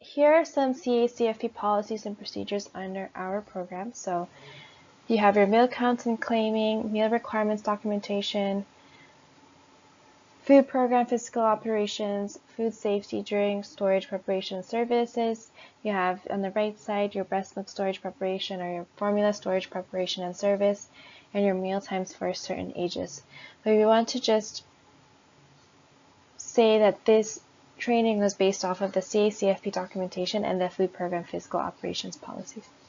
here are some CACFP policies and procedures under our program. So you have your meal counts and claiming, meal requirements documentation, food program physical operations, food safety during storage preparation services. You have on the right side your breast milk storage preparation or your formula storage preparation and service, and your meal times for certain ages. But we want to just say that this training was based off of the CACFP documentation and the food program physical operations policies.